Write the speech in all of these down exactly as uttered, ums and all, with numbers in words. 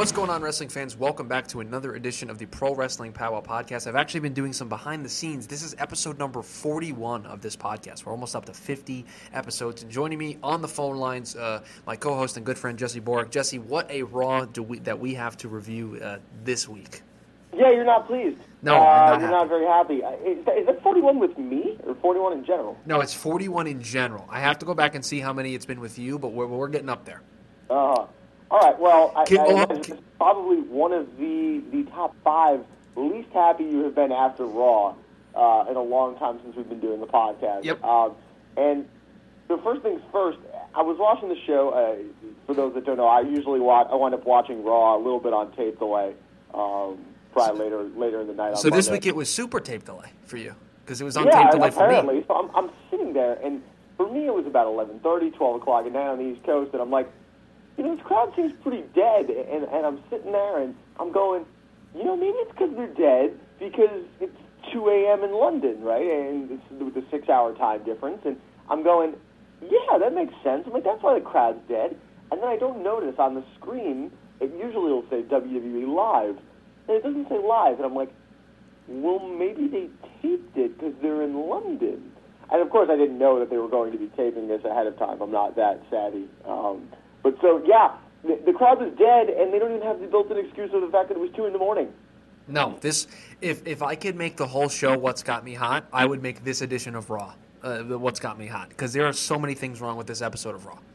What's going on, wrestling fans? Welcome back to another edition of the Pro Wrestling Powwow Podcast. I've actually been doing some behind the scenes. This is episode number forty-one of this podcast. We're almost up to fifty episodes. And joining me on the phone lines, uh, my co-host and good friend Jesse Borick. Jesse, what a Raw do we, that we have to review uh, this week. Yeah, you're not pleased. No, uh, I'm not you're happy. not very happy. Uh, Is that, is that forty-one with me or forty-one in general? No, it's forty-one in general. I have to go back and see how many it's been with you, but we're, we're getting up there. Uh-huh. All right, well, I, Can- I oh, imagine can- it's probably one of the, the top five least happy you have been after Raw uh, in a long time since we've been doing the podcast. Yep. Um, and the first things first, I was watching the show. Uh, for those that don't know, I usually watch, I wind up watching Raw a little bit on tape delay, um, probably later later in the night on So this Monday. week it was super tape delay for you because it was on yeah, tape delay for apparently. me. So I'm, I'm sitting there, and for me it was about eleven thirty, twelve o'clock at night on the East Coast, and I'm like, you know, this crowd seems pretty dead, and, and I'm sitting there, and I'm going, you know, maybe it's because they're dead, because it's two a.m. in London, right, and it's with the six-hour time difference, and I'm going, yeah, that makes sense. I'm like, that's why the crowd's dead, and then I don't notice on the screen, it usually will say W W E Live, and it doesn't say live, and I'm like, well, maybe they taped it because they're in London. And, of course, I didn't know that they were going to be taping this ahead of time. I'm not that savvy. Um, but so, yeah, the, the crowd is dead, and they don't even have the built-in excuse of the fact that it was two in the morning. No, this if if I could make the whole show What's Got Me Hot, I would make this edition of Raw, uh, the What's Got Me Hot, because there are so many things wrong with this episode of Raw.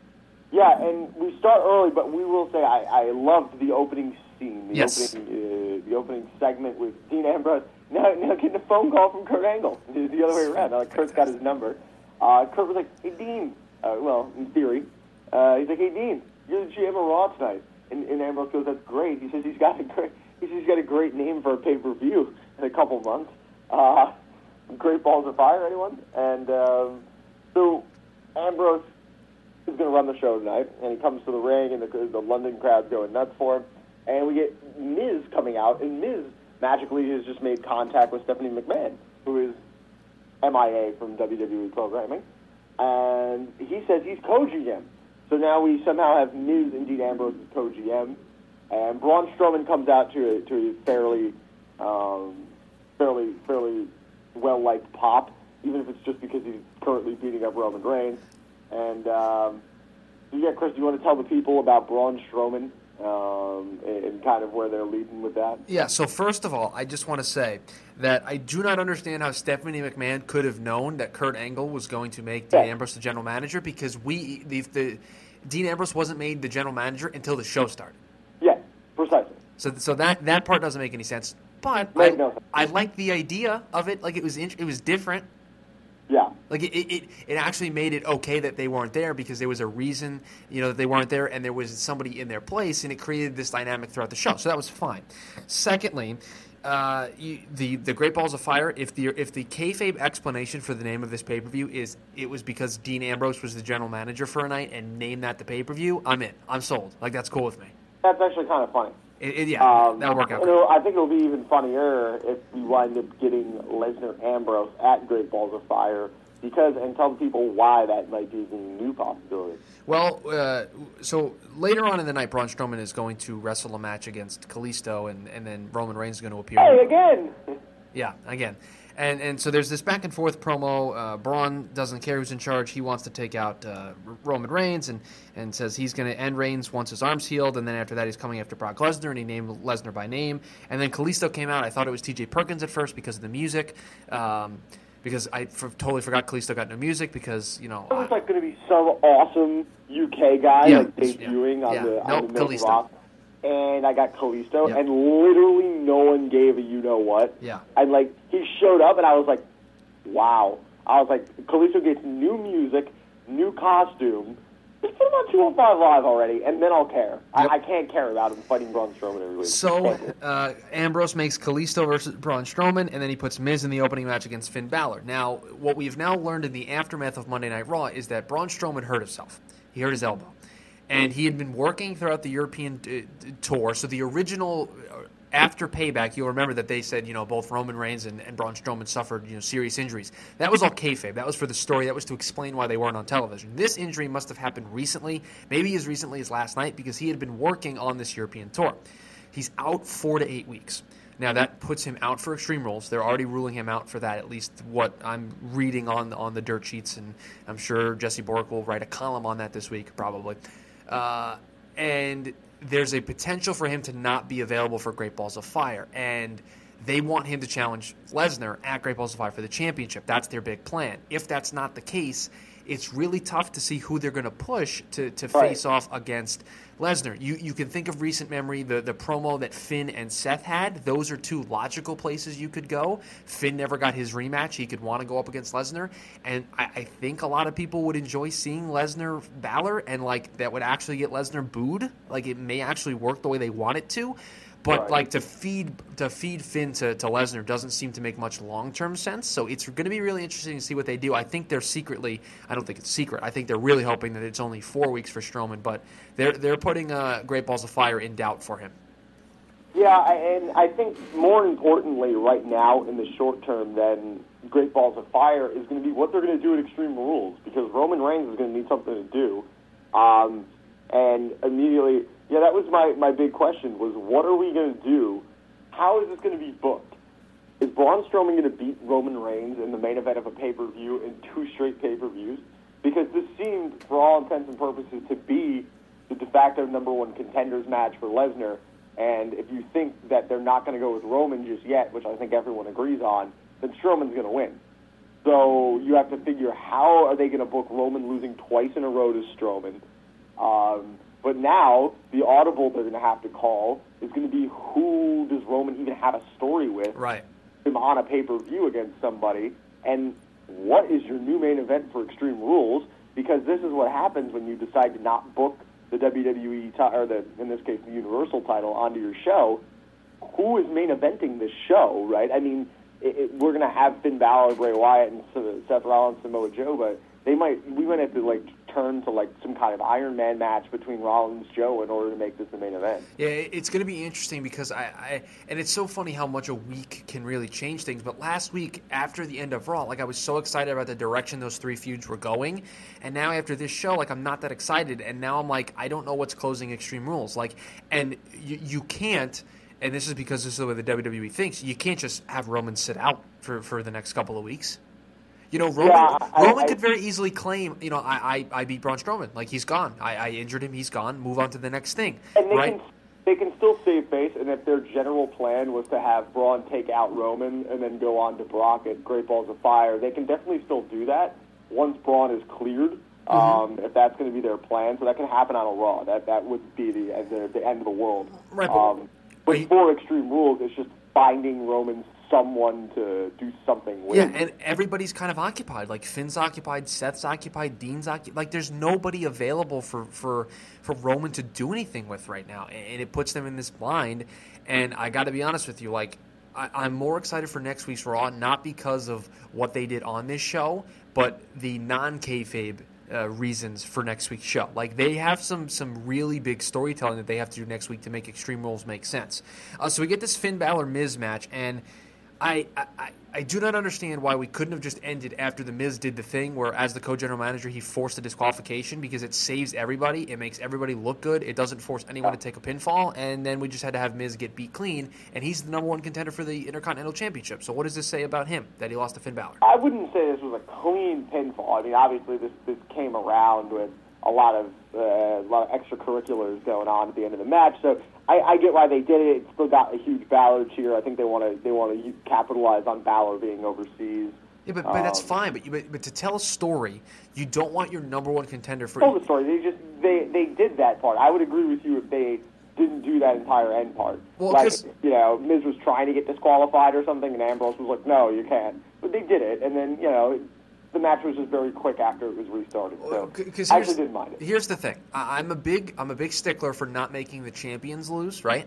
Yeah, and we start early, but we will say I, I loved the opening scene, the Yes. opening uh, the opening segment with Dean Ambrose. Now, now getting a phone call from Kurt Angle. It's the other way around. Now, like, Kurt's got his number. Uh, Kurt was like, hey, Dean. Uh, well, in theory. Uh, he's like, hey, Dean, you're the G M of Raw tonight. And, and Ambrose goes, that's great. He says he's got a great, he says he's got a great name for a pay-per-view in a couple months. Uh, Great Balls of Fire, anyone? And um, so Ambrose is going to run the show tonight, and he comes to the ring, and the, the London crowd's going nuts for him. And we get Miz coming out, and Miz magically has just made contact with Stephanie McMahon, who is M I A from W W E programming. And he says he's co-G M. So now we somehow have Miz and Dean Ambrose as co-G M. And Braun Strowman comes out to a, to a fairly, um, fairly, fairly well-liked pop, even if it's just because he's currently beating up Roman Reigns. And, um, yeah, Chris, do you want to tell the people about Braun Strowman um, and, and kind of where they're leading with that? Yeah, so first of all, I just want to say that I do not understand how Stephanie McMahon could have known that Kurt Angle was going to make Dean Yeah. Ambrose the general manager, because we the, the Dean Ambrose wasn't made the general manager until the show started. Yes, precisely. So so that, that part doesn't make any sense. But Made I, no sense. I like the idea of it. Like, it was int- it was different. Yeah. Like, it, it, it actually made it okay that they weren't there, because there was a reason, you know, that they weren't there, and there was somebody in their place, and it created this dynamic throughout the show. So that was fine. Secondly, uh, you, the the Great Balls of Fire. If the if the kayfabe explanation for the name of this pay per view is it was because Dean Ambrose was the general manager for a night and named that the pay per view, I'm in. I'm sold. Like, that's cool with me. That's actually kind of funny. It, it, yeah, Um, that'll work out. you Great. know, I think it'll be even funnier if we wind up getting Lesnar Ambrose at Great Balls of Fire, because, and tell people why that might be a new possibility. Well, uh, so later on in the night, Braun Strowman is going to wrestle a match against Kalisto, and, and then Roman Reigns is going to appear. Hey, again! Yeah, again. And and so there's this back and forth promo. Uh, Braun doesn't care who's in charge. He wants to take out uh, Roman Reigns, and, and says he's going to end Reigns once his arm's healed. And then after that, he's coming after Brock Lesnar, and he named Lesnar by name. And then Kalisto came out. I thought it was T J Perkins at first because of the music, um, because I f- totally forgot Kalisto got no music because, you know. It was like going to be some awesome U K guy Yeah, like debuting yeah, on yeah. the on Nope, the main Kalisto. roster. And I got Kalisto, Yep. and literally no one gave a you-know-what. Yeah. And, like, he showed up, and I was like, wow. I was like, Kalisto gets new music, new costume. Just put him on two oh five Live already, and then I'll care. Yep. I, I can't care about him fighting Braun Strowman every week. So uh, Ambrose makes Kalisto versus Braun Strowman, and then he puts Miz in the opening match against Finn Balor. Now, what we've now learned in the aftermath of Monday Night Raw is that Braun Strowman hurt himself. He hurt his elbow. And he had been working throughout the European uh, tour, so the original after Payback, you'll remember that they said, you know, both Roman Reigns and, and Braun Strowman suffered, you know, serious injuries. That was all kayfabe. That was for the story. That was to explain why they weren't on television. This injury must have happened recently, maybe as recently as last night, because he had been working on this European tour. He's out four to eight weeks. Now, that puts him out for Extreme Rules. They're already ruling him out for that, at least what I'm reading on on the dirt sheets, and I'm sure Jesse Bork will write a column on that this week, probably. Uh, and there's a potential for him to not be available for Great Balls of Fire, and they want him to challenge Lesnar at Great Balls of Fire for the championship. That's their big plan. If that's not the case, it's really tough to see who they're going to push to, to right. face off against Lesnar. You you can think of recent memory, the, the promo that Finn and Seth had. Those are two logical places you could go. Finn never got his rematch. He could want to go up against Lesnar. And I, I think a lot of people would enjoy seeing Lesnar Balor, and like that would actually get Lesnar booed. Like it may actually work the way they want it to. But right. like to feed to feed Finn to, to Lesnar doesn't seem to make much long term sense. So it's going to be really interesting to see what they do. I think they're secretly, I don't think it's secret. I think they're really hoping that it's only four weeks for Strowman, but they're they're putting uh, Great Balls of Fire in doubt for him. Yeah, I- and I think more importantly, right now in the short term, than Great Balls of Fire is going to be what they're going to do at Extreme Rules, because Roman Reigns is going to need something to do, um, and immediately. Yeah, that was my, my big question, was what are we going to do? How is this going to be booked? Is Braun Strowman going to beat Roman Reigns in the main event of a pay-per-view in two straight pay-per-views? Because this seemed, for all intents and purposes, to be the de facto number one contenders match for Lesnar. And if you think that they're not going to go with Roman just yet, which I think everyone agrees on, then Strowman's going to win. So you have to figure, how are they going to book Roman losing twice in a row to Strowman? Um... But now, the audible they're going to have to call is going to be, who does Roman even have a story with? Right. Him on a pay-per-view against somebody. And what is your new main event for Extreme Rules? Because this is what happens when you decide to not book the W W E, ti- or the, in this case, the Universal title onto your show. Who is main eventing this show, right? I mean, it, it, we're going to have Finn Balor, Bray Wyatt, and Seth Rollins, Samoa Joe, but they might, we might have to, like, turn to like some kind of Iron Man match between Rollins and Joe in order to make this the main event. Yeah, it's going to be interesting because I, I and it's so funny how much a week can really change things. But last week after the end of Raw, like I was so excited about the direction those three feuds were going, and now after this show, like I'm not that excited, and now I'm like I don't know what's closing Extreme Rules. Like, and you you can't. And this is because this is the way the W W E thinks. You can't just have Roman sit out for, for the next couple of weeks. You know, Roman, yeah, I, Roman I, could very easily claim, you know, I, I, I beat Braun Strowman. Like, he's gone. I, I injured him. He's gone. Move on to the next thing. And they, right? can, they can still save face, and if their general plan was to have Braun take out Roman and then go on to Brock at Great Balls of Fire, they can definitely still do that once Braun is cleared, mm-hmm. um, if that's going to be their plan. So that can happen on a Raw. That that would be the, the, the end of the world. Right, but, um, but he, for Extreme Rules, it's just finding Roman's someone to do something with. Yeah, and everybody's kind of occupied. Like Finn's occupied, Seth's occupied, Dean's occupied. Like there's nobody available for, for, for Roman to do anything with right now, and it puts them in this bind. And I got to be honest with you, like I, I'm more excited for next week's Raw, not because of what they did on this show, but the non-kayfabe Uh, reasons for next week's show. Like they have some some really big storytelling that they have to do next week to make Extreme Rules make sense. Uh, so we get this Finn Balor Miz match, and I, I I do not understand why we couldn't have just ended after the Miz did the thing where, as the co-general manager, he forced a disqualification because it saves everybody. It makes everybody look good. It doesn't force anyone to take a pinfall, and then we just had to have Miz get beat clean, and he's the number one contender for the Intercontinental Championship. So what does this say about him, that he lost to Finn Balor? I wouldn't say this was a clean pinfall. I mean, obviously this, this came around with a lot of uh, a lot of extracurriculars going on at the end of the match. So I, I get why they did it. It still got a huge Balor cheer. I think they want to they want to capitalize on Balor being overseas. Yeah, but, but um, that's fine. But, you, but but to tell a story, you don't want your number one contender for. Tell the story. They just they they did that part. I would agree with you if they didn't do that entire end part. Well, like you know, Miz was trying to get disqualified or something, and Ambrose was like, "No, you can't." But they did it, and then you know. The match was just very quick after it was restarted, so I actually didn't mind it. Here's the thing: I, I'm a big, I'm a big stickler for not making the champions lose, right?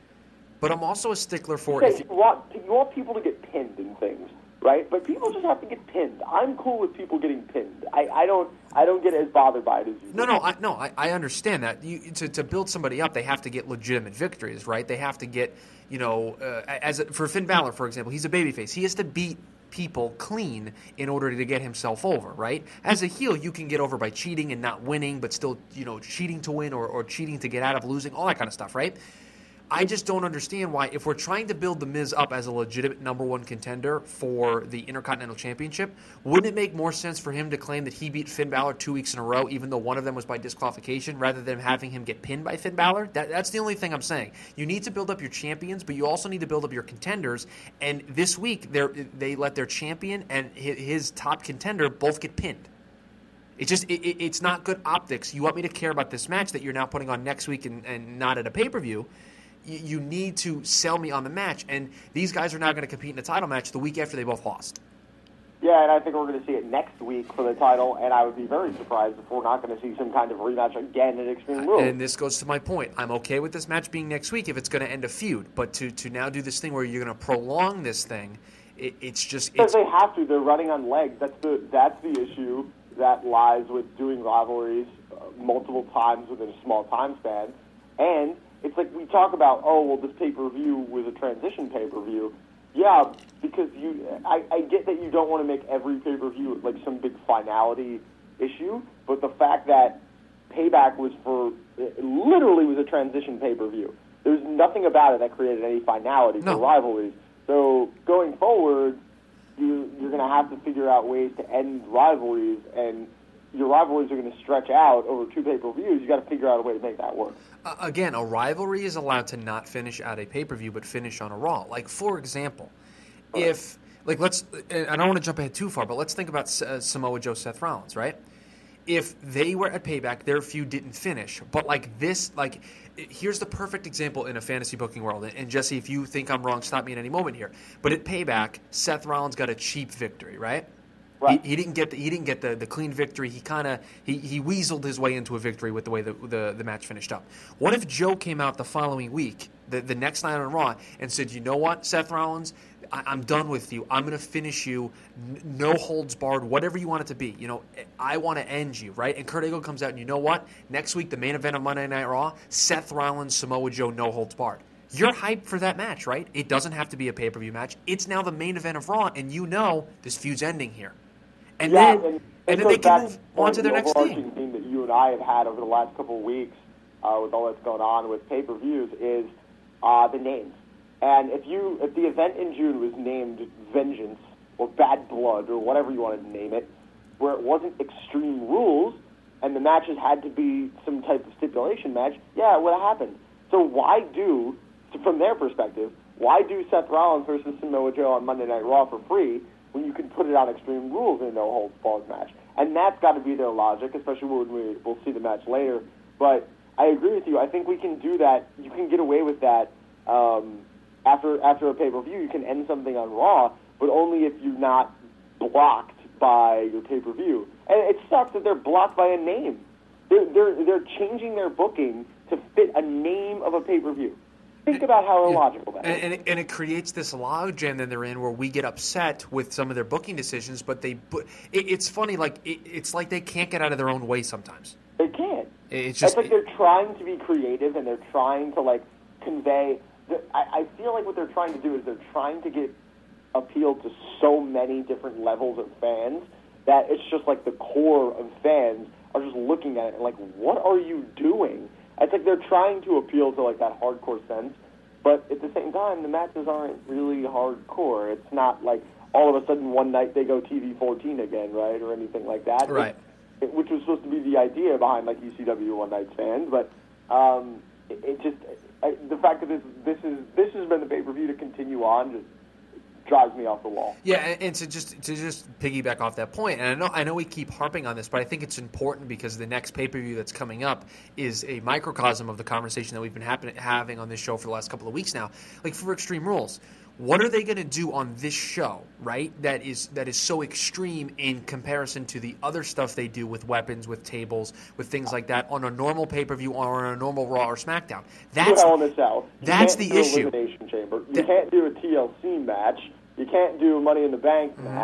But I'm also a stickler for Okay, if you, you want you want people to get pinned in things, right? But people just have to get pinned. I'm cool with people getting pinned. I, I don't I don't get as bothered by it as you. No, no, I, no. I, I understand that. You, to to build somebody up, they have to get legitimate victories, right? They have to get, you know, uh, as a, for Finn Balor, for example, he's a babyface. He has to beat people clean in order to get himself over, right? As a heel, you can get over by cheating and not winning, but still, you know, cheating to win or, or cheating to get out of losing, all that kind of stuff, right? I just don't understand why, if we're trying to build The Miz up as a legitimate number one contender for the Intercontinental Championship, wouldn't it make more sense for him to claim that he beat Finn Balor two weeks in a row, even though one of them was by disqualification, rather than having him get pinned by Finn Balor? That, that's the only thing I'm saying. You need to build up your champions, but you also need to build up your contenders. And this week, they let their champion and his top contender both get pinned. It's just, it, it, it's not good optics. You want me to care about this match that you're now putting on next week and, and not at a pay-per-view. You need to sell me on the match, and these guys are now going to compete in a title match the week after they both lost. Yeah, and I think we're going to see it next week for the title, and I would be very surprised if we're not going to see some kind of rematch again at Extreme Rules. And this goes to my point. I'm okay with this match being next week if it's going to end a feud, but to, to now do this thing where you're going to prolong this thing, it, it's just... Because it's, they have to. They're running on legs. That's the, that's the issue that lies with doing rivalries uh, multiple times within a small time span, and... It's like we talk about, oh, well, this pay-per-view was a transition pay-per-view. Yeah, because you, I, I get that you don't want to make every pay-per-view like some big finality issue, but the fact that Payback was for, it literally was a transition pay-per-view. There's nothing about it that created any finality no. for rivalries. So going forward, you, you're going to have to figure out ways to end rivalries, and your rivalries are going to stretch out over two pay-per-views. You got to figure out a way to make that work. Uh, again, a rivalry is allowed to not finish at a pay-per-view, but finish on a Raw. Like, for example, right. if like let's, and I don't want to jump ahead too far, but let's think about uh, Samoa Joe, Seth Rollins, right? If they were at Payback, their feud didn't finish, but like this, like here's the perfect example in a fantasy booking world. And Jesse, if you think I'm wrong, stop me at any moment here. But at Payback, Seth Rollins got a cheap victory, right? Right. He, he didn't get the, he didn't get the, the clean victory. He kind of he, he weaseled his way into a victory with the way the, the the match finished up. What if Joe came out the following week, the, the next night on Raw, and said, you know what, Seth Rollins, I, I'm done with you. I'm going to finish you, n- no holds barred, whatever you want it to be. You know, I want to end you, right? And Kurt Angle comes out, and you know what? Next week, the main event of Monday Night Raw, Seth Rollins, Samoa Joe, no holds barred. You're hyped for that match, right? It doesn't have to be a pay-per-view match. It's now the main event of Raw, and you know this feud's ending here. And yeah, then, and, and then they can move on to their the next overarching thing. theme that you and I have had over the last couple of weeks uh, with all that's going on with pay-per-views is uh, the names. And if you if the event in June was named Vengeance or Bad Blood or whatever you wanted to name it, where it wasn't Extreme Rules and the matches had to be some type of stipulation match, yeah, it would have happened. So why do, from their perspective, why do Seth Rollins versus Samoa Joe on Monday Night Raw for free when you can put it on Extreme Rules in a no-holds-barred match? And that's got to be their logic, especially when we, we'll see the match later. But I agree with you. I think we can do that. You can get away with that um, after after a pay-per-view. You can end something on Raw, but only if you're not blocked by your pay-per-view. And it sucks that they're blocked by a name. They're, they're, they're changing their booking to fit a name of a pay-per-view. Think about how illogical that is. And, and, it, and it creates this logjam that they're in where we get upset with some of their booking decisions, but they it, it's funny, like it, it's like they can't get out of their own way sometimes. They can't. It's just it's like they're trying to be creative and they're trying to like convey. The, I, I feel like what they're trying to do is they're trying to get appeal to so many different levels of fans that it's just like the core of fans are just looking at it and like, what are you doing? It's like they're trying to appeal to like that hardcore sense, but at the same time, the matches aren't really hardcore. It's not like all of a sudden one night they go T V fourteen again, right, or anything like that. Right. It, it, which was supposed to be the idea behind like E C W One Night Stands, but um, it, it just I, the fact that this this is this has been the pay per view to continue on just drives me off the wall. Yeah, and, and to just to just piggyback off that point, and I know I know we keep harping on this, but I think it's important because the next pay-per-view that's coming up is a microcosm of the conversation that we've been happen- having on this show for the last couple of weeks now. Like for Extreme Rules, what are they going to do on this show, right? That is that is so extreme in comparison to the other stuff they do with weapons, with tables, with things like that on a normal pay-per-view or on a normal Raw or SmackDown. That's Hell in the Cell. You that's can't the do issue. Elimination Chamber. You That, can't do a T L C match. You can't do a Money in the Bank mm-hmm. match.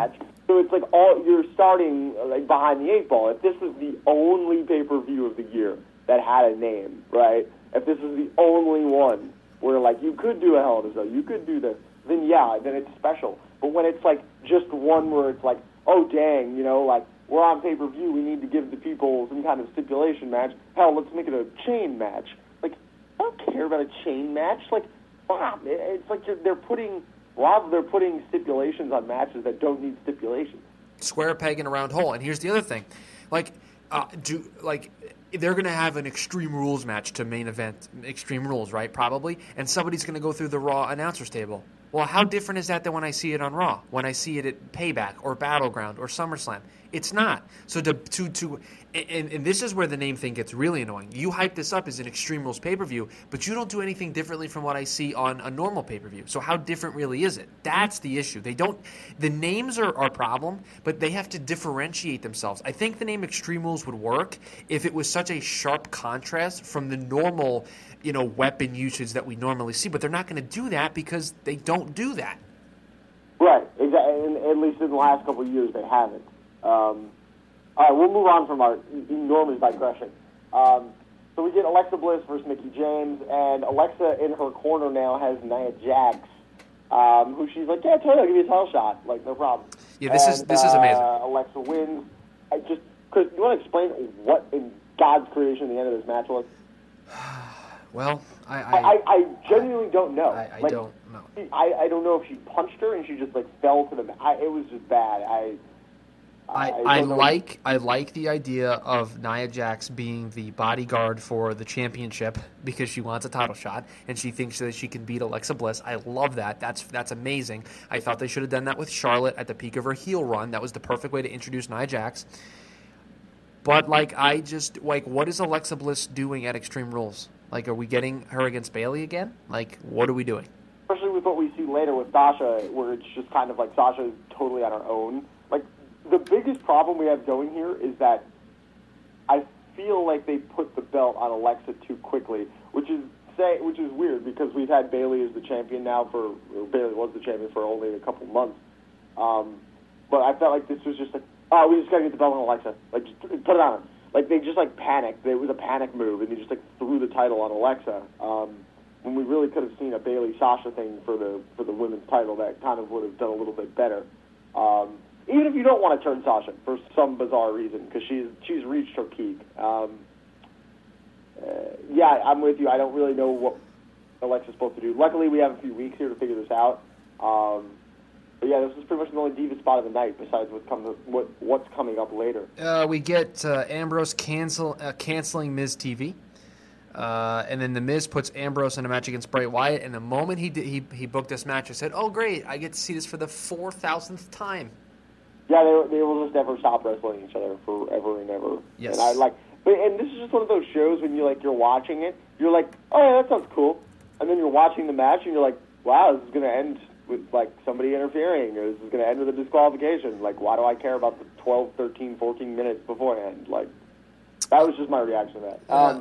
So it's like all you're starting like behind the eight ball. If this was the only pay-per-view of the year that had a name, right? If this was the only one where like you could do a Hell in a Cell, you could do this, then yeah, then it's special. But when it's like just one where it's like, oh dang, you know, like we're on pay-per-view, we need to give the people some kind of stipulation match. Hell, let's make it a chain match. Like I don't care about a chain match. Like, wow, it's like you're, they're putting. Rob, they're putting stipulations on matches that don't need stipulations. Square peg in a round hole. And here's the other thing. Like, uh, do like they're going to have an Extreme Rules match to main event Extreme Rules, right? Probably. And somebody's going to go through the Raw announcers table. Well, how different is that than when I see it on Raw? When I see it at Payback or Battleground or SummerSlam? It's not. So to to to and, and this is where the name thing gets really annoying. You hype this up as an Extreme Rules pay-per-view, but you don't do anything differently from what I see on a normal pay-per-view. So how different really is it? That's the issue. They don't. The names are our problem, but they have to differentiate themselves. I think the name Extreme Rules would work if it was such a sharp contrast from the normal, you know, weapon usage that we normally see. But they're not going to do that because they don't do that. Right. Exactly. And at least in the last couple of years, they haven't. Um, all right, we'll move on from our enormous digression. Um, so we get Alexa Bliss versus Mickie James, and Alexa in her corner now has Nia Jax, um, who she's like, yeah, totally, I'll give you a title shot, like no problem. Yeah, this and, is this is amazing. Uh, Alexa wins. I just, Chris, you want to explain what in God's creation the end of this match was? Well, I I, I, I genuinely don't know. I, I like, don't know. I, I don't know if she punched her and she just like fell to the. I, it was just bad. I. I, I, I like I like the idea of Nia Jax being the bodyguard for the championship because she wants a title shot and she thinks that she can beat Alexa Bliss. I love that. That's that's amazing. I thought they should have done that with Charlotte at the peak of her heel run. That was the perfect way to introduce Nia Jax. But like I just like what is Alexa Bliss doing at Extreme Rules? Like, are we getting her against Bayley again? Like, what are we doing? Especially with what we see later with Sasha, where it's just kind of like Sasha is totally on her own. Like, the biggest problem we have going here is that I feel like they put the belt on Alexa too quickly, which is say which is weird because we've had Bayley as the champion now for or Bayley was the champion for only a couple months. Um, but I felt like this was just like, oh, we just gotta get the belt on Alexa, like just put it on her. Like they just like panicked. It was a panic move, and they just like threw the title on Alexa. Um, when we really could have seen a Bayley Sasha thing for the for the women's title, that kind of would have done a little bit better. Um, Even if you don't want to turn Sasha for some bizarre reason, because she's she's reached her peak. Um, uh, yeah, I'm with you. I don't really know what Alexa's supposed to do. Luckily, we have a few weeks here to figure this out. Um, but yeah, this is pretty much the only diva spot of the night, besides what's coming what what's coming up later. Uh, we get uh, Ambrose cancel uh, canceling Miz T V. Uh, and then the Miz puts Ambrose in a match against Bray Wyatt. And the moment he did, he he booked this match, I said, "Oh, great! I get to see this for the four thousandth time." Yeah, they they will just never stop wrestling each other forever and ever. Yes. And I like, but and this is just one of those shows when you like you're watching it, you're like, oh yeah, that sounds cool, and then you're watching the match and you're like, wow, this is gonna end with like somebody interfering, or this is gonna end with a disqualification. Like, why do I care about the twelve, thirteen, fourteen minutes beforehand? Like, that was just my reaction to that. Um,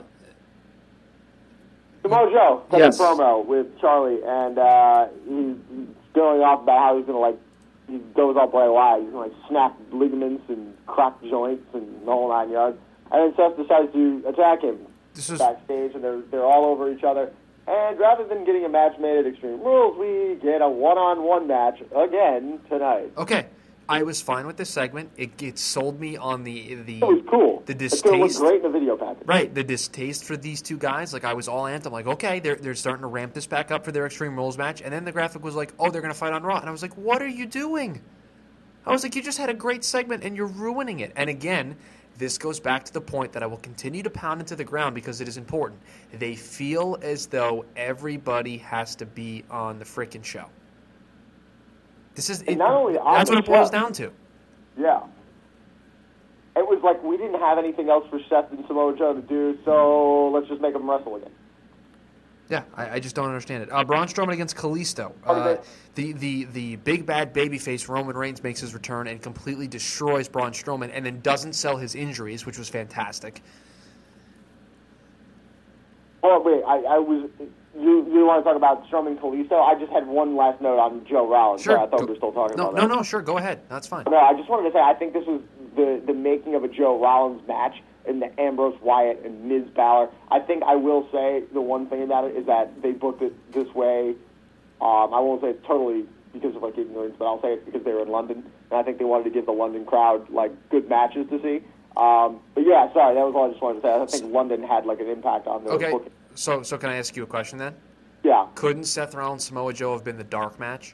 Samoa Joe cut yes. a promo with Charlie, and uh, he's going off about how he's gonna like. He goes all Bray Wyatt. He's going to like, snap ligaments and crack joints and the whole nine yards. And then Seth decides to attack him this is... backstage, and they're they're all over each other. And rather than getting a match made at Extreme Rules, we get a one-on-one match again tonight. Okay, I was fine with this segment. It, it sold me on the the. It was cool. The distaste. It looked great in the video package. Right, the distaste for these two guys. Like I was all amped. I'm like, okay, they're they're starting to ramp this back up for their Extreme Rules match. And then the graphic was like, oh, they're going to fight on Raw. And I was like, what are you doing? I was like, you just had a great segment and you're ruining it. And again, this goes back to the point that I will continue to pound into the ground because it is important. They feel as though everybody has to be on the frickin' show. This is it, not only on that's the what it boils show. down to. Yeah. It was like we didn't have anything else for Seth and Samoa Joe to do, so let's just make them wrestle again. Yeah, I, I just don't understand it. Uh, Braun Strowman against Kalisto. Uh, the, the, the big bad babyface Roman Reigns makes his return and completely destroys Braun Strowman and then doesn't sell his injuries, which was fantastic. Oh wait, I, I was. You you want to talk about Strowman Kalisto? I just had one last note on Joe Rollins. Sure. Sorry, I thought Go, we were still talking no, about no, that. No, no, sure. Go ahead. That's fine. No, I just wanted to say I think this was the the making of a Joe Rollins match in the Ambrose Wyatt and Miz Balor. I think I will say the one thing about it is that they booked it this way. Um, I won't say it's totally because of like ignorance, but I'll say it's because they were in London, and I think they wanted to give the London crowd like good matches to see. Um, but yeah, sorry, that was all I just wanted to say. I think London had like an impact on the okay. booking. So, so can I ask you a question then? Yeah. Couldn't Seth Rollins Samoa Joe have been the dark match?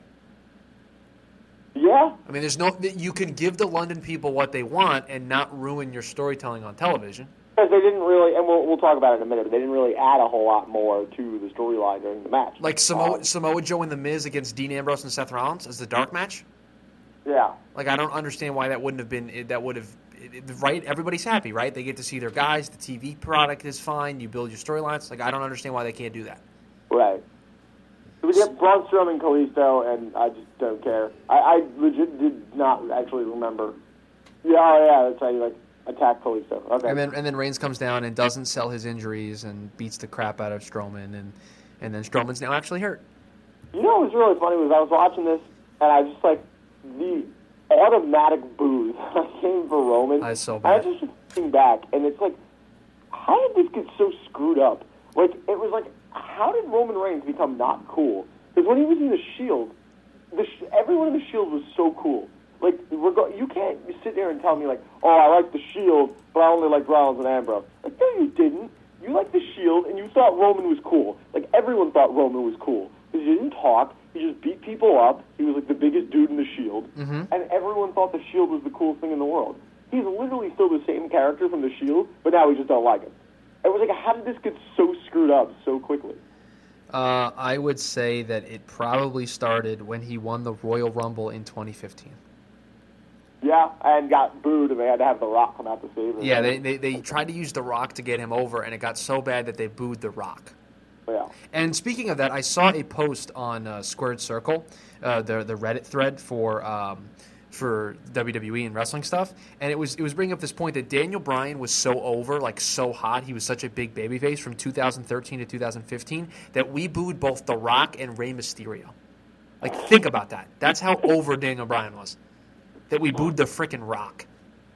Yeah. I mean, there's no. You can give the London people what they want and not ruin your storytelling on television. Because they didn't really, and we'll we'll talk about it in a minute. But they didn't really add a whole lot more to the storyline during the match. Like Samoa, um, Samoa Joe and The Miz against Dean Ambrose and Seth Rollins as the dark match. Yeah. Like I don't understand why that wouldn't have been. That would have. Right, everybody's happy, right? They get to see their guys. The T V product is fine. You build your storylines. Like I don't understand why they can't do that. Right. So we get Braun Strowman, Kalisto, and I just don't care. I, I legit did not actually remember. Yeah, oh yeah, that's how you like attack Kalisto. Okay. And then and then Reigns comes down and doesn't sell his injuries and beats the crap out of Strowman, and and then Strowman's now actually hurt. You know what was really funny was I was watching this and I just like the automatic boos came for Roman. I so I bad. just looking back and it's like, how did this get so screwed up? Like it was like, how did Roman Reigns become not cool? Because when he was in the Shield, the sh- everyone in the Shield was so cool. Like reg- you can't sit there and tell me like, oh, I like the Shield, but I only like Rollins and Ambrose. Like no, you didn't. You liked the Shield and you thought Roman was cool. Like everyone thought Roman was cool because he didn't talk. He just beat people up. He was like the biggest dude in the Shield, mm-hmm. and everyone thought the Shield was the coolest thing in the world. He's literally still the same character from the Shield, but now we just don't like him. It was like, how did this get so screwed up so quickly? Uh, I would say that it probably started when he won the Royal Rumble in twenty fifteen. Yeah, and got booed, and they had to have The Rock come out to save him. Yeah, they, they they tried to use The Rock to get him over, and it got so bad that they booed The Rock. Yeah. And speaking of that, I saw a post on uh, Squared Circle, uh, the the Reddit thread for um, for W W E and wrestling stuff, and it was it was bringing up this point that Daniel Bryan was so over, like so hot, he was such a big babyface from two thousand thirteen to two thousand fifteen that we booed both The Rock and Rey Mysterio. Like, think about that. That's how over Daniel Bryan was. That we booed the frickin' Rock.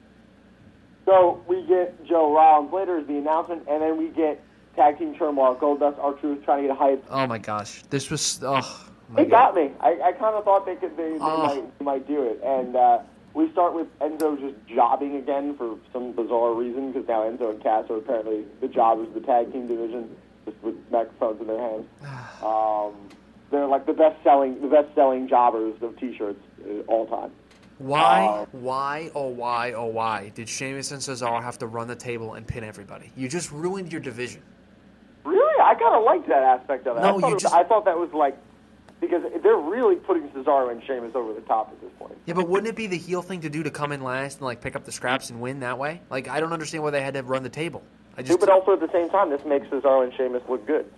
So we get Joe Rollins later as the announcement, and then we get Tag Team Turmoil, Goldust, R-Truth trying to get hyped. Oh my gosh, this was oh my It God. got me. I, I kind of thought they could they, they, Oh. might, they might do it, and uh, we start with Enzo just jobbing again for some bizarre reason because now Enzo and Cass are apparently the jobbers of the tag team division, just with microphones in their hands. Um, they're like the best selling the best selling jobbers of T-shirts uh, all time. Why, Uh, why, oh why, oh why did Sheamus and Cesaro have to run the table and pin everybody? You just ruined your division. Really, I kind of liked that aspect of it. No, I thought you it was, just- I thought that was like because they're really putting Cesaro and Sheamus over the top at this point. Yeah, but wouldn't it be the heel thing to do to come in last and like pick up the scraps and win that way? Like, I don't understand why they had to run the table. I just But also at the same time, this makes Cesaro and Sheamus look good.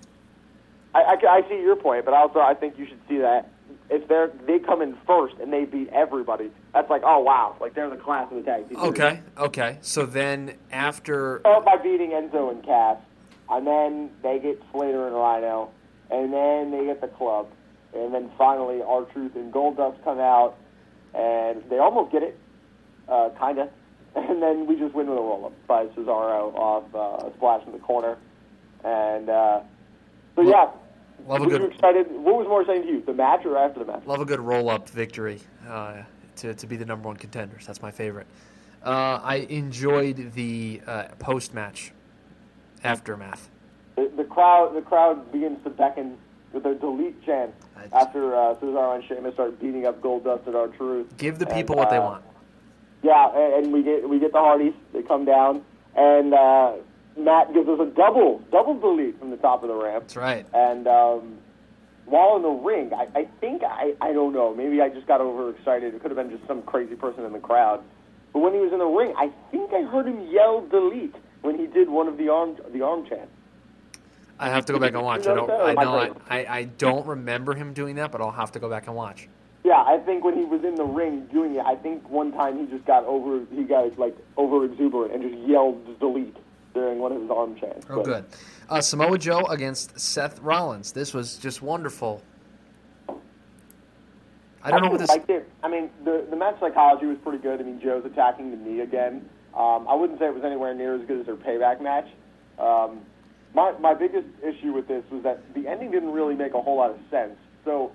I, I, I see your point, but also I think you should see that if they're they come in first and they beat everybody, that's like, oh wow, like they're the class of the tag team. okay, okay. So then after, Start by beating Enzo and Cass, and then they get Slater and Rhino, and then they get the club, and then finally R-Truth and Goldust come out, and they almost get it, uh, kinda, and then we just win with a roll-up by Cesaro off uh, a splash in the corner, and uh, so yeah. love a Were you good, excited? What was more exciting to you, the match or after the match? love a good roll-up victory uh, to to be the number one contenders. That's my favorite. Uh, I enjoyed the uh, post-match aftermath. The, the crowd, the crowd begins to beckon with a delete chant I- after uh, Cesaro and Sheamus start beating up Goldust and R-Truth. Give the And, people what they uh, want. Yeah, and, and we get we get the Hardys. They come down, and uh, Matt gives us a double double delete from the top of the ramp. That's right. And um, while in the ring, I, I think I I don't know. Maybe I just got overexcited. It could have been just some crazy person in the crowd. But when he was in the ring, I think I heard him yell "delete" when he did one of the arm the arm chants. I have to go back and watch. You I know don't. that, or I am I know. I, crazy? I, I don't remember him doing that, but I'll have to go back and watch. Yeah, I think when he was in the ring doing it, I think one time he just got over, he got like over exuberant and just yelled "delete." during one of his arm chants. Oh, but, good. Uh, Samoa Joe against Seth Rollins. This was just wonderful. I don't I know what this. Liked it. I mean, the the match psychology was pretty good. I mean, Joe's attacking the knee again. Um, I wouldn't say it was anywhere near as good as their payback match. Um, my my biggest issue with this was that the ending didn't really make a whole lot of sense. So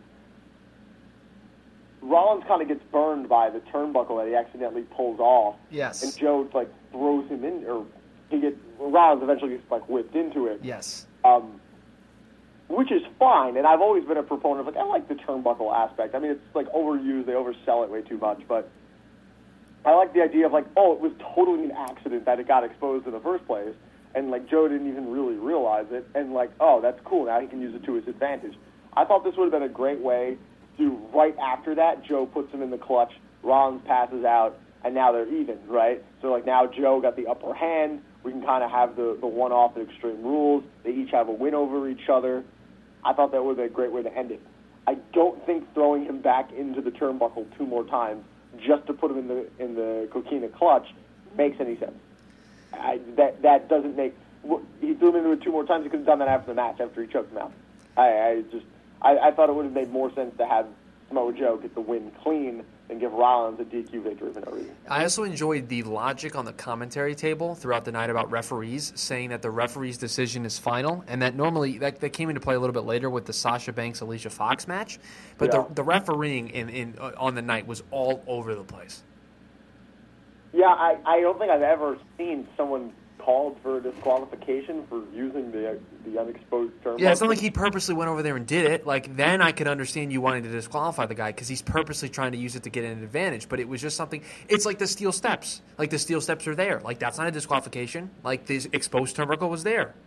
Rollins kind of gets burned by the turnbuckle that he accidentally pulls off. Yes. And Joe like throws him in, or he gets Rollins eventually gets like whipped into it. Yes. Um, which is fine, and I've always been a proponent of, like, I like the turnbuckle aspect. I mean, it's, like, overused. They oversell it way too much, but I like the idea of, like, oh, it was totally an accident that it got exposed in the first place, and, like, Joe didn't even really realize it, and, like, oh, that's cool. Now he can use it to his advantage. I thought this would have been a great way to, right after that, Joe puts him in the clutch, Rollins passes out, and now they're even, right? So, like, now Joe got the upper hand. We can kind of have the, the one-off at Extreme Rules. They each have a win over each other. I thought that would be a great way to end it. I don't think throwing him back into the turnbuckle two more times just to put him in the in the coquina clutch makes any sense. I, that that doesn't make. He threw him into it two more times. He could have done that after the match, after he choked him out. I, I just I, I thought it would have made more sense to have Samoa Joe get the win clean and give Rollins a D Q victory for no reason. I also enjoyed the logic on the commentary table throughout the night about referees saying that the referee's decision is final, and that normally that, that came into play a little bit later with the Sasha Banks Alicia Fox match, but Yeah. the the refereeing in, in uh, on the night was all over the place. Yeah, I, I don't think I've ever seen someone called for a disqualification for using the the unexposed term. Yeah, it's not like he purposely went over there and did it. Like, then I could understand you wanting to disqualify the guy because he's purposely trying to use it to get an advantage. But it was just something. It's like the steel steps. Like, the steel steps are there. Like, that's not a disqualification. Like, the exposed turnbuckle was there.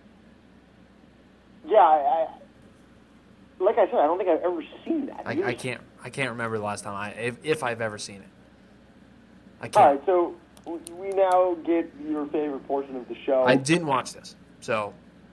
Yeah, I, I like I said, I don't think I've ever seen that. I, I can't. I can't remember the last time I, if, if I've ever seen it. I can't. All right, so we now get your favorite portion of the show. I didn't watch this, so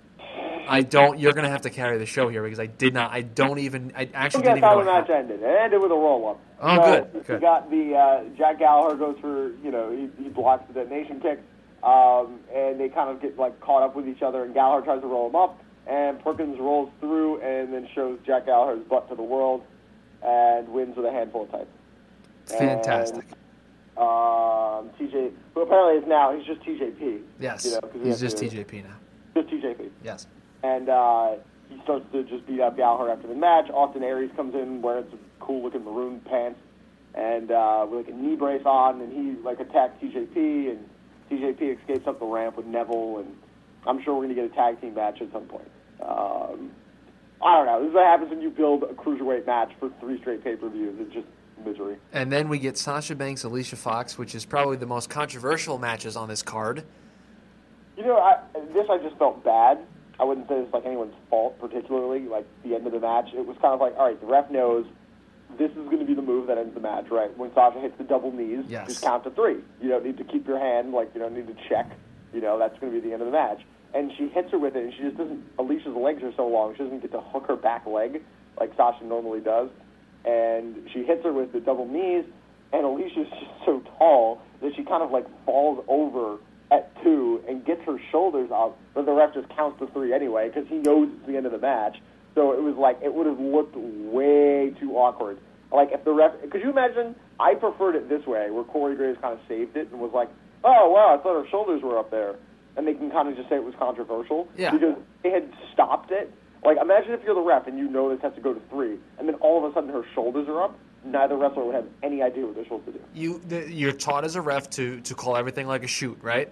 I don't. You're gonna have to carry the show here because I did not. I don't even. I actually We got didn't even how know the match how. ended. It ended with a roll-up. Oh, so good, We good. got the uh, Jack Gallagher goes for, you know, he, he blocks the detonation kick, um, and they kind of get like caught up with each other, and Gallagher tries to roll him up, and Perkins rolls through and then shows Jack Gallagher's butt to the world, and wins with a handful of types. Fantastic. And, um, T J, who apparently is now, he's just T J P. Yes, You know, 'cause he he's has just to- T J P now. Just T J P. Yes. And uh, he starts to just beat up Gallagher after the match. Austin Aries comes in wearing some cool-looking maroon pants and uh, with like a knee brace on, and he like attacks T J P, and T J P escapes up the ramp with Neville, and I'm sure we're going to get a tag team match at some point. Um, I don't know. This is what happens when you build a cruiserweight match for three straight pay-per-views. It's just misery. And then we get Sasha Banks, Alicia Fox, which is probably the most controversial matches on this card. You know, I, this I just felt bad. I wouldn't say it's like anyone's fault particularly, like the end of the match. It was kind of like, all right, the ref knows this is going to be the move that ends the match, right? When Sasha hits the double knees, Yes. just count to three. You don't need to keep your hand, like, you don't need to check. You know, that's going to be the end of the match. And she hits her with it, and she just doesn't, Alicia's legs are so long, she doesn't get to hook her back leg like Sasha normally does. And she hits her with the double knees, and Alicia's just so tall that she kind of, like, falls over at two and gets her shoulders up, but the ref just counts to three anyway because he knows it's the end of the match. So it was like, it would have looked way too awkward. Like, if the ref, could you imagine, I preferred it this way, where Corey Graves kind of saved it and was like, oh, wow, I thought her shoulders were up there. And they can kind of just say it was controversial. Yeah. Because they had stopped it. Like, imagine if you're the ref and you know this has to go to three, and then all of a sudden her shoulders are up. Neither wrestler would have any idea what they're supposed to do. You, the, you're taught as a ref to, to call everything like a shoot, right?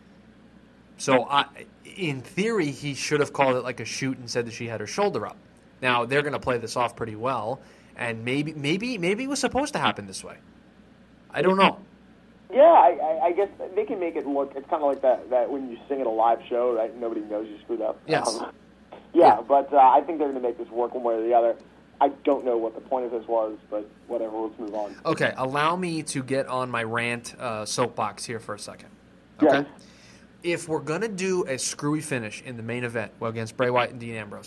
So, I, in theory, he should have called it like a shoot and said that she had her shoulder up. Now, they're going to play this off pretty well, and maybe maybe maybe it was supposed to happen this way. I don't know. Yeah, I, I, I guess they can make it look, it's kind of like that, that when you sing at a live show, right? Nobody knows you screwed up. Yes. Um, yeah, Yeah. but uh, I think they're going to make this work one way or the other. I don't know what the point of this was, but whatever, let's move on. Okay, allow me to get on my rant uh, soapbox here for a second. Okay? Yes. If we're going to do a screwy finish in the main event well, against Bray Wyatt and Dean Ambrose,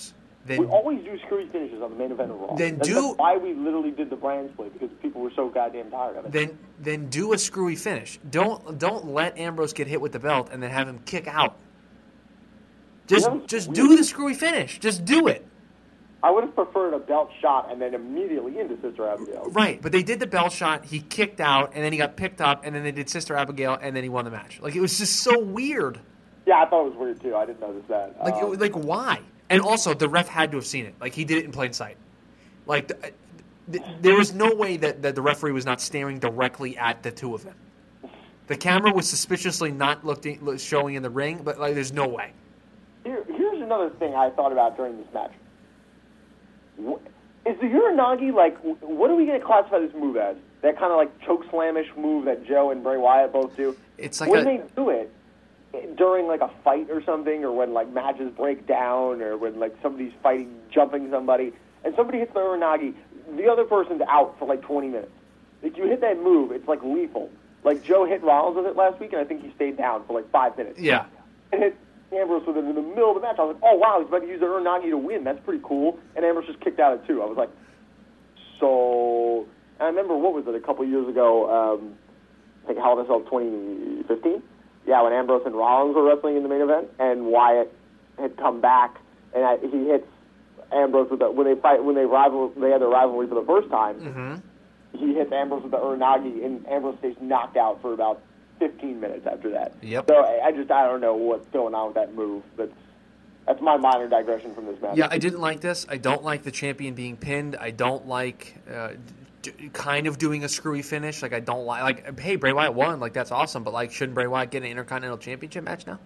Then, we always do screwy finishes on the main event of Raw. Then That's do why we literally did the brand split, because people were so goddamn tired of it. Then then do a screwy finish. Don't don't let Ambrose get hit with the belt and then have him kick out. Just You know, just we- do the screwy finish. Just do it. I would have preferred a belt shot and then immediately into Sister Abigail. Right, but they did the belt shot. He kicked out, and then he got picked up, and then they did Sister Abigail, and then he won the match. Like, it was just so weird. Yeah, I thought it was weird too. I didn't notice that. Like, Um, it, like why? And also, the ref had to have seen it. Like, he did it in plain sight. Like, th- th- there was no way that, that the referee was not staring directly at the two of them. The camera was suspiciously not looking, look- showing in the ring, but like, there's no way. Here, here's another thing I thought about during this match. Wh- Is the Uranagi, like, wh- what are we going to classify this move as? That kind of like choke slamish move that Joe and Bray Wyatt both do? It's like when a, they do it, during like a fight or something, or when like matches break down, or when like somebody's fighting, jumping somebody, and somebody hits the Uranagi, the other person's out for like twenty minutes. If you hit that move, it's like lethal. Like Joe hit Rollins with it last week, and I think he stayed down for like five minutes. yeah. And hit Ambrose with it in the middle of the match. I was like, oh wow, he's about to use the Uranagi to win. That's pretty cool. And Ambrose just kicked out at two. I was like, so. And I remember, what was it, a couple years ago? Um, I think Hell in a Cell twenty fifteen. Yeah, when Ambrose and Rollins were wrestling in the main event, and Wyatt had come back, and I, he hits Ambrose with the, when they fight when they rival they had their rivalry for the first time. Mm-hmm. He hits Ambrose with the Uranagi, and Ambrose stays knocked out for about fifteen minutes after that. Yep. So I, I just I don't know what's going on with that move. That's that's my minor digression from this match. Yeah, I didn't like this. I don't like the champion being pinned. I don't like uh, d- kind of doing a screwy finish. Like, I don't like, like, hey, Bray Wyatt won. Like, that's awesome. But, like, shouldn't Bray Wyatt get an Intercontinental Championship match now?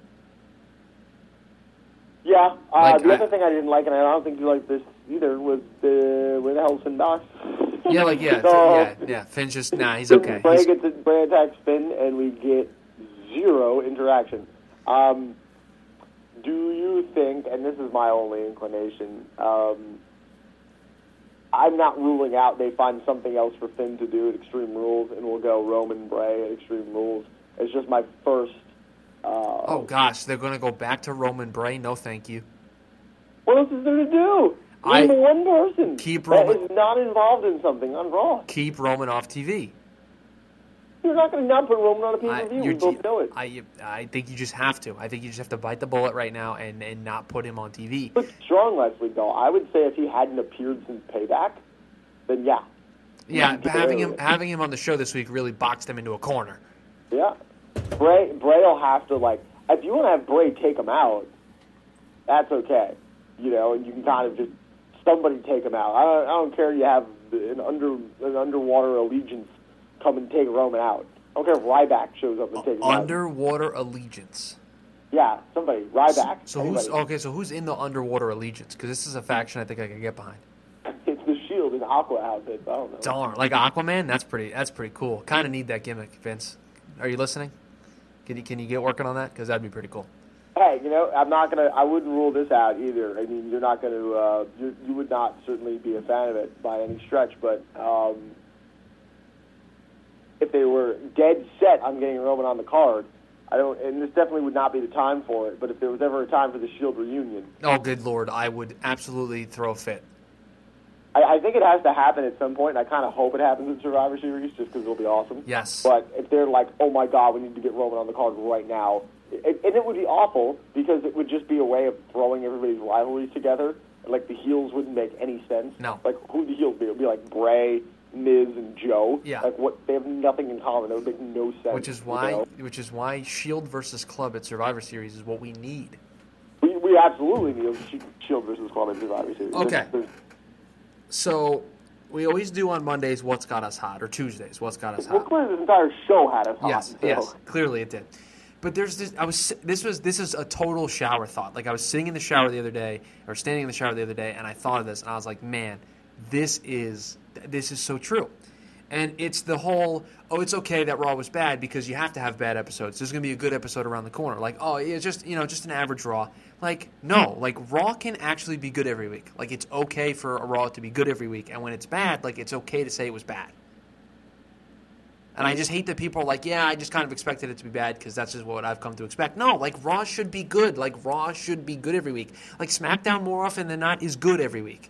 Yeah. Uh, Like, the I- other thing I didn't like, and I don't think you liked this either, was the where the hell's Finn Balor? Yeah, like, yeah. So, yeah, yeah. Finn's just, nah, he's Finn- okay. Bray, He's, gets it, Bray attacks Finn, and we get zero interaction. Um, do you think, and this is my only inclination, um, I'm not ruling out they find something else for Finn to do at Extreme Rules, and we'll go Roman Bray at Extreme Rules. It's just my first. Uh, oh, gosh, they're going to go back to Roman Bray? No, thank you. What else is there to do? I- Name one person Keep that Roman- is not involved in something on Raw. Keep Roman off T V. You're not going to not put Roman on a I, pay-per-view. you're We both d- know it. I, I think you just have to. I think you just have to bite the bullet right now and, and not put him on T V. But strong last week, though. I would say if he hadn't appeared since Payback, then yeah. Yeah, Yeah, but having him barely. having him on the show this week really boxed him into a corner. Yeah. Bray, Bray will have to, like, if you want to have Bray take him out, that's okay. You know, and you can kind of just, somebody take him out. I don't, I don't care you have an under an underwater allegiance come and take Roman out. I don't care if Ryback shows up and takes him out. Underwater allegiance. Yeah, somebody. Ryback. So who's anybody. okay? So who's in the underwater allegiance? Because this is a faction I think I could get behind. It's the Shield in Aqua outfit. I don't know. Darn, like Aquaman. That's pretty. That's pretty cool. Kind of need that gimmick, Vince. Are you listening? Can you can you get working on that? Because that'd be pretty cool. Hey, you know, I'm not gonna. I wouldn't rule this out either. I mean, you're not gonna. Uh, you you would not certainly be a fan of it by any stretch. But um, if they were dead set on getting Roman on the card, I don't. And this definitely would not be the time for it. But if there was ever a time for the Shield reunion, Oh, good lord! I would absolutely throw a fit. I, I think it has to happen at some point. And I kind of hope it happens in Survivor Series, just because it'll be awesome. Yes. But if they're like, oh my God, we need to get Roman on the card right now, it, and it would be awful because it would just be a way of throwing everybody's rivalries together. Like the heels wouldn't make any sense. No. Like who would the heels be? It would be like Bray, Miz, and Joe. Yeah. Like what? They have nothing in common. It would make no sense. Which is you why, know? which is why Shield versus Club at Survivor Series is what we need. we we absolutely need a Shield versus Club in Survivor Series. Okay. There's- there's- So we always do on Mondays what's got us hot, or Tuesdays what's got us well, hot. clearly this entire show had us hot. Yes, so. yes, clearly it did. But there's this. I was. This was. This is a total shower thought. Like I was sitting in the shower the other day, or standing in the shower the other day, and I thought of this, and I was like, man, this is this is so true. And it's the whole, oh, it's okay that Raw was bad because you have to have bad episodes. There's going to be a good episode around the corner. Like, oh, it's just, you know, just an average Raw. Like, no, like Raw can actually be good every week. Like, it's okay for a Raw to be good every week. And when it's bad, like, it's okay to say it was bad. And I just hate that people are like, yeah, I just kind of expected it to be bad because that's just what I've come to expect. No, like, Raw should be good. Like, Raw should be good every week. Like, SmackDown more often than not is good every week.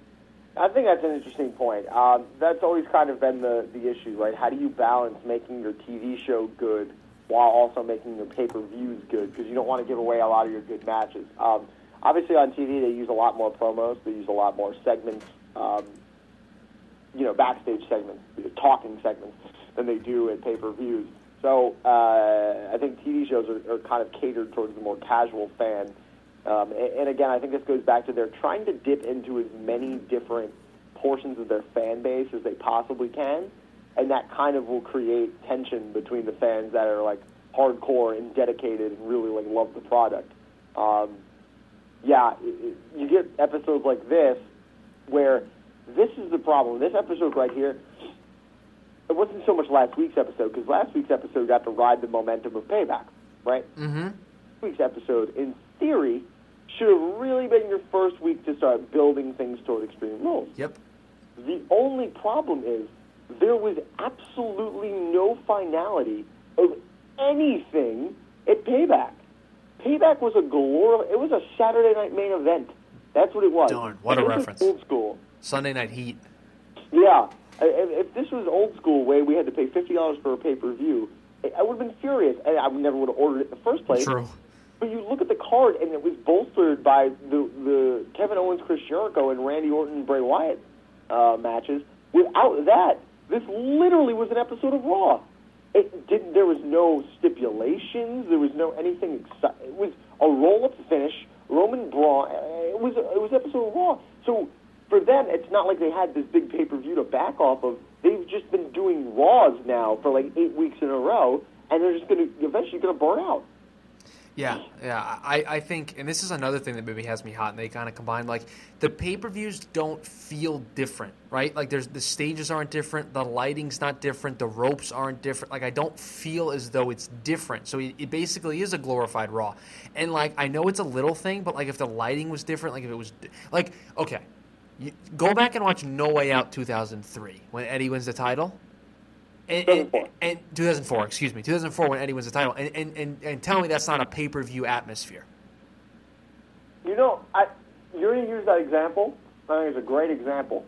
I think that's an interesting point. Um, that's always kind of been the, the issue, right? How do you balance making your T V show good while also making your pay-per-views good? Because you don't want to give away a lot of your good matches. Um, obviously, on T V, they use a lot more promos. They use a lot more segments, um, you know, backstage segments, talking segments, than they do at pay-per-views. So uh, I think T V shows are, are kind of catered towards the more casual fan. Um, and, and again, I think this goes back to they're trying to dip into as many different portions of their fan base as they possibly can, and that kind of will create tension between the fans that are like hardcore and dedicated and really like love the product. Um, yeah, it, it, you get episodes like this where this is the problem. This episode right here, it wasn't so much last week's episode because last week's episode got to ride the momentum of Payback, right? Mm-hmm. This week's episode, in theory, should have really been your first week to start building things toward Extreme Rules. Yep. The only problem is there was absolutely no finality of anything at Payback. Payback was a glor- It was a Saturday night main event. That's what it was. Darn, what a This was reference. Old school. Sunday Night Heat. Yeah. If, if this was old school, way we had to pay fifty dollars for a pay-per-view, I would have been furious. I, I never would have ordered it in the first place. True. But you look at the card, and it was bolstered by the, the Kevin Owens, Chris Jericho, and Randy Orton, Bray Wyatt uh, matches. Without that, this literally was an episode of Raw. It didn't. There was no stipulations. There was no anything. Exci- it was a roll-up finish. Roman Braun. It was. It was an episode of Raw. So for them, it's not like they had this big pay-per-view to back off of. They've just been doing Raws now for like eight weeks in a row, and they're just going to eventually going to burn out. Yeah, yeah. I, I think, and this is another thing that maybe has me hot, and they kind of combine, like, the pay-per-views don't feel different, right? Like, there's the stages aren't different, the lighting's not different, the ropes aren't different. Like, I don't feel as though it's different. So it, it basically is a glorified Raw. And, like, I know it's a little thing, but, like, if the lighting was different, like, if it was, like, okay, you, go back and watch No Way Out two thousand three when Eddie wins the title. And, and, and two thousand four, excuse me, two thousand four when Eddie wins the title, and, and, and, and tell me that's not a pay-per-view atmosphere. You know, I, you're going to use that example. I think it's a great example.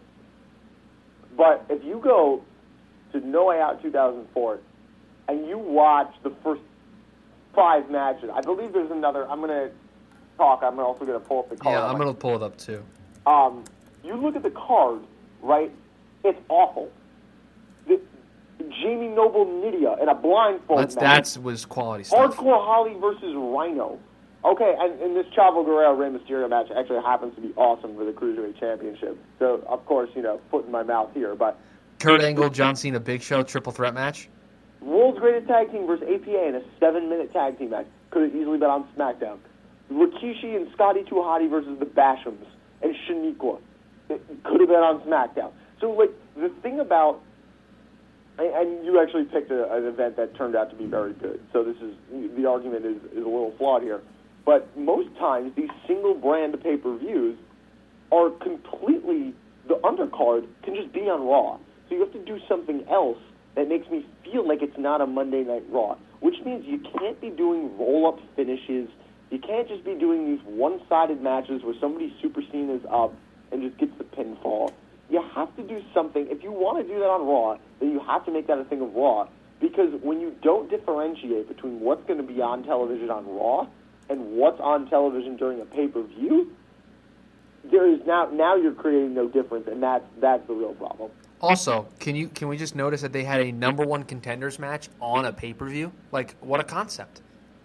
But if you go to No Way Out two thousand four and you watch the first five matches, I believe there's another. I'm going to talk. I'm also going to pull up the card. Yeah, I'm going to pull it up too. Um, you look at the card, right? It's awful. The, Jamie Noble Nydia in a blindfold That's, match. That was quality stuff. Hardcore Holly versus Rhino. Okay, and, and this Chavo Guerrero Rey Mysterio match actually happens to be awesome for the Cruiserweight Championship. So, of course, you know, foot in my mouth here, but Kurt Angle, John Cena, Big Show, triple threat match. World's Greatest Tag Team versus A P A in a seven-minute tag team match. Could have easily been on SmackDown. Rikishi and Scotty Too Hotty versus the Bashams and Shaniqua. It could have been on SmackDown. So, like, the thing about... And you actually picked a, an event that turned out to be very good. So this is... The argument is, is a little flawed here. But most times, these single-brand pay-per-views are completely... The undercard can just be on Raw. So you have to do something else that makes me feel like it's not a Monday Night Raw, which means you can't be doing roll-up finishes. You can't just be doing these one-sided matches where somebody super seen is up and just gets the pinfall. You have to do something. If you want to do that on Raw, then you have to make that a thing of Raw, because when you don't differentiate between what's going to be on television on Raw and what's on television during a pay-per-view, there is now now you're creating no difference, and that's that's the real problem. Also, can you can we just notice that they had a number one contenders match on a pay-per-view? Like, what a concept.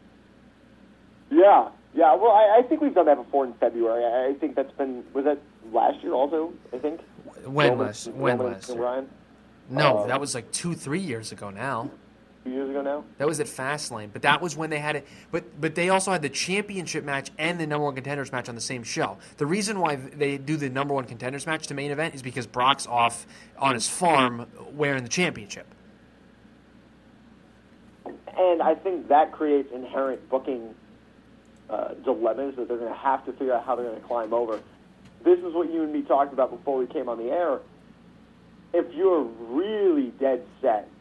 Yeah, yeah. Well, I, I think we've done that before in February. I, I think that's been, was that last year also, I think? When Roman, last, when Roman last and year? Ryan? No, Uh, that was like two, three years ago now. Two years ago now? That was at Fastlane, but that was when they had it. But but they also had the championship match and the number one contenders match on the same show. The reason why they do the number one contenders match to main event is because Brock's off on his farm wearing the championship. And I think that creates inherent booking uh, dilemmas that they're going to have to figure out how they're going to climb over. This is what you and me talked about before we came on the air. If you're really dead set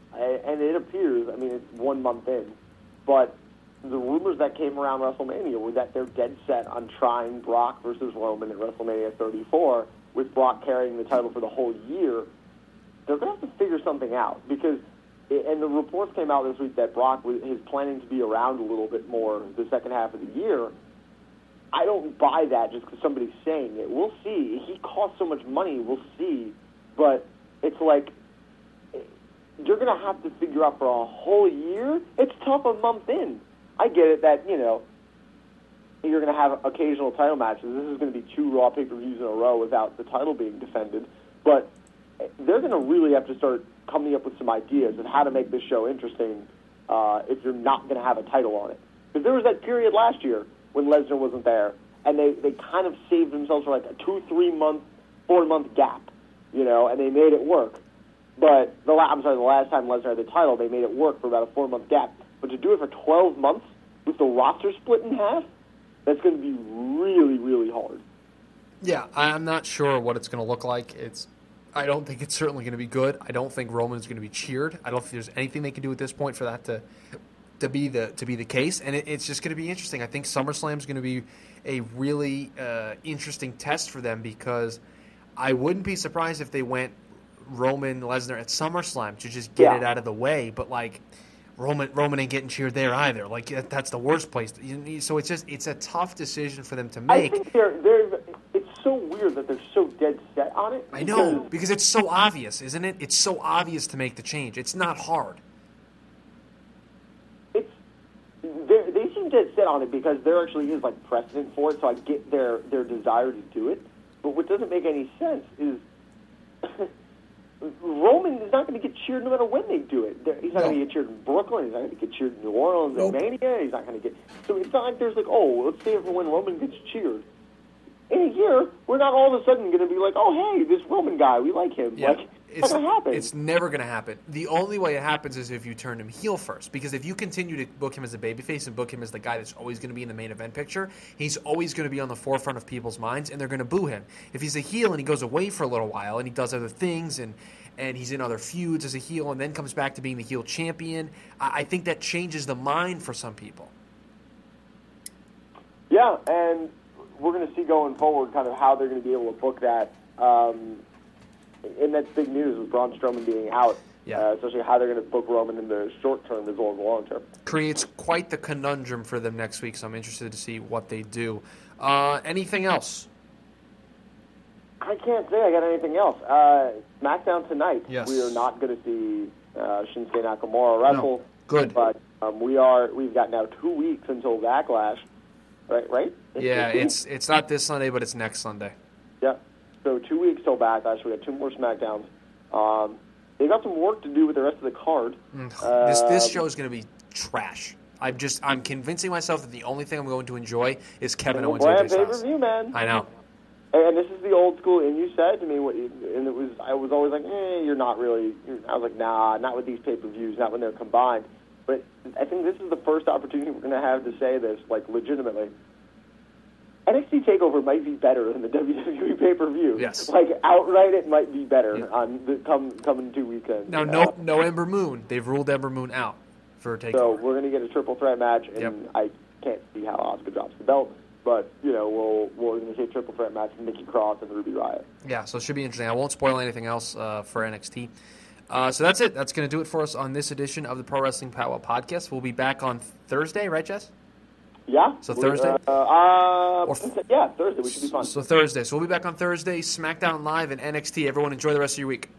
and it appears, I mean, it's one month in, but the rumors that came around WrestleMania were that they're dead set on trying Brock versus Roman at WrestleMania thirty-four, with Brock carrying the title for the whole year. They're going to have to figure something out, because, and the reports came out this week that Brock is planning to be around a little bit more the second half of the year. I don't buy that just because somebody's saying it. We'll see. He costs so much money, we'll see. But it's like, you're going to have to figure out for a whole year? It's tough a month in. I get it that, you know, you're going to have occasional title matches. This is going to be two Raw pay-per-views in a row without the title being defended. But they're going to really have to start coming up with some ideas of how to make this show interesting uh, if you're not going to have a title on it. Because there was that period last year when Lesnar wasn't there, and they, they kind of saved themselves for like a two, three-month, four-month gap, you know, and they made it work. But the la- I'm sorry, the last time Lesnar had the title, they made it work for about a four-month gap. But to do it for twelve months with the roster split in half, that's going to be really, really hard. Yeah, I'm not sure what it's going to look like. It's, I don't think it's certainly going to be good. I don't think Roman is going to be cheered. I don't think there's anything they can do at this point for that to to be the to be the case. And it, it's just going to be interesting. I think SummerSlam is going to be a really uh, interesting test for them, because I wouldn't be surprised if they went Roman Lesnar at SummerSlam to just get Yeah. it out of the way. But like, Roman Roman ain't getting cheered there either. Like, that's the worst place. So it's just it's a tough decision for them to make. I think they're they're. It's so weird that they're so dead set on it. I know, because it's so obvious, isn't it? It's so obvious to make the change. It's not hard. It's they're- they seem dead set on it because there actually is like precedent for it. So I get their their desire to do it. But what doesn't make any sense is Roman is not going to get cheered no matter when they do it. They're- He's not No. going to get cheered in Brooklyn. He's not going to get cheered in New Orleans Nope. at Mania. He's not going to get. So it's not like there's like, oh, let's see if when Roman gets cheered. In a year, we're not all of a sudden going to be like, oh, hey, this Roman guy, we like him. Yeah, Like, it's it's not going to happen. It's never going to happen. The only way it happens is if you turn him heel first. Because if you continue to book him as a babyface and book him as the guy that's always going to be in the main event picture, he's always going to be on the forefront of people's minds, and they're going to boo him. If he's a heel and he goes away for a little while and he does other things and and he's in other feuds as a heel and then comes back to being the heel champion, I, I think that changes the mind for some people. Yeah, and we're going to see going forward kind of how they're going to be able to book that. Um, and that's big news with Braun Strowman being out, Yeah. uh, especially how they're going to book Roman in the short term as well as the long term. Creates quite the conundrum for them next week, so I'm interested to see what they do. Uh, anything else? I can't say I got anything else. Uh, SmackDown tonight, Yes. we are not going to see uh, Shinsuke Nakamura wrestle. No. Good. But um, we are, we've got now two weeks until Backlash, right? Right? Yeah, two it's it's not this Sunday, but it's next Sunday. Yeah. So two weeks till Backlash. We got two more SmackDowns. Um, they got some work to do with the rest of the card. This this Uh, show is going to be trash. I'm just I'm convincing myself that the only thing I'm going to enjoy is Kevin Owens and A J pay Styles. per view, man. I know. And this is the old school. And you said to me, what you, and it was, I was always like, eh, you're not really. You're, I was like, nah, not with these pay per views, not when they're combined. But I think this is the first opportunity we're going to have to say this, like, legitimately. N X T TakeOver might be better than the W W E pay per view. Yes. Like outright, it might be better Yeah. on the come coming two weekends. Now, Uh, no no Ember Moon. They've ruled Ember Moon out for takeover. So we're going to get a triple threat match, and Yep. I can't see how Asuka drops the belt. But you know, we'll we're going to see a triple threat match with Nikki Cross and Ruby Riott. Yeah, so it should be interesting. I won't spoil anything else uh, for N X T. Uh, so that's it. That's going to do it for us on this edition of the Pro Wrestling Powwow Podcast. We'll be back on Thursday, right, Jess? Yeah. So we- Thursday? Uh, uh, Or- yeah, Thursday. We should be fun. So Thursday. So we'll be back on Thursday. SmackDown Live and N X T. Everyone enjoy the rest of your week.